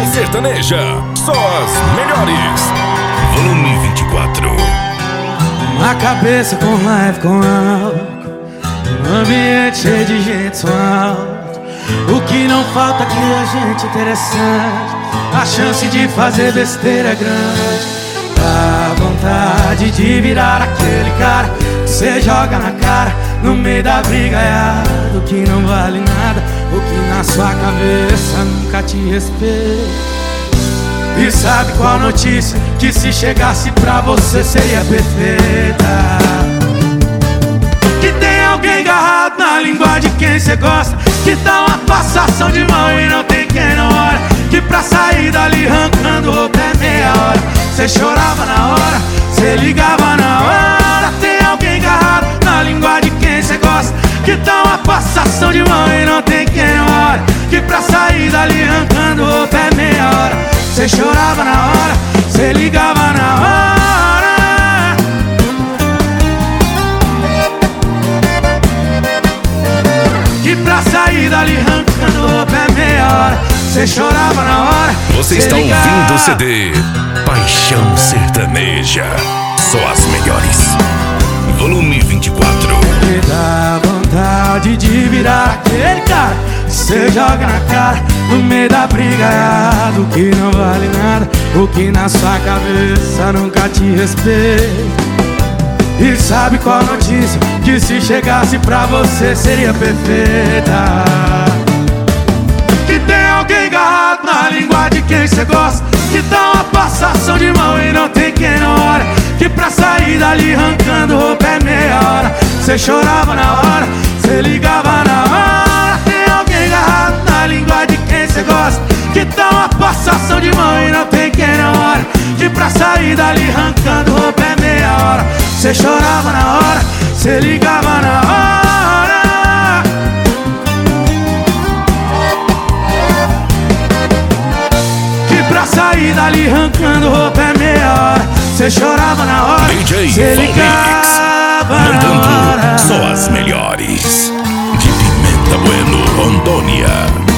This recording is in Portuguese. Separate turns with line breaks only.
Paixão Sertaneja, só as melhores. Volume 24.
Uma cabeça com raiva, com álcool, um ambiente cheio de gente som alto. O que não falta aqui é gente interessante, a chance de fazer besteira é grande. Dá vontade de virar aquele cara que cê joga na cara no meio da brigaiada. O que não vale nada, o que na sua cabeça nunca te respeita. E sabe qual notícia que se chegasse pra você seria perfeita? Que tem alguém agarrado na língua de quem cê gosta, que dá uma passação de mão e não tem quem não olha, que pra sair dali arrancando roupa é meia hora. Cê chorava na hora, cê ligava na hora. Tem alguém agarrado na língua de quem cê gosta, que dá uma passação de mão e não tem quem não olha, que pra sair dali arrancando roupa é meia hora. Cê chorava na hora, cê ligava na hora. Que pra sair dali arrancando roupa é meia hora. Cê chorava na hora.
Você está ouvindo o CD Paixão Sertaneja, só as melhores. Volume 24.
Me dá vontade de virar aquele cara que cê joga na cara no meio da brigaiada. O que não vale nada, o que na sua cabeça nunca te respeita. E sabe qual notícia que se chegasse pra você seria perfeita? Que tem alguém agarrado na língua de quem cê gosta, que dá uma passação de mão e não tem quem não olha, que pra sair dali arrancando roupa é meia hora. Cê chorava na hora, cê ligava na hora. Tem alguém agarrado na língua de quem cê gosta, que dá uma passação de mão e não tem quem não olha, que pra sair dali arrancando roupa é meia hora. Cê chorava na hora, cê ligava na hora. Que pra sair dali arrancando roupa é meia hora. Cê chorava na hora,
DJ
cê ligava na hora.
Mandando só as melhores. De Pimenta Bueno, Rondônia.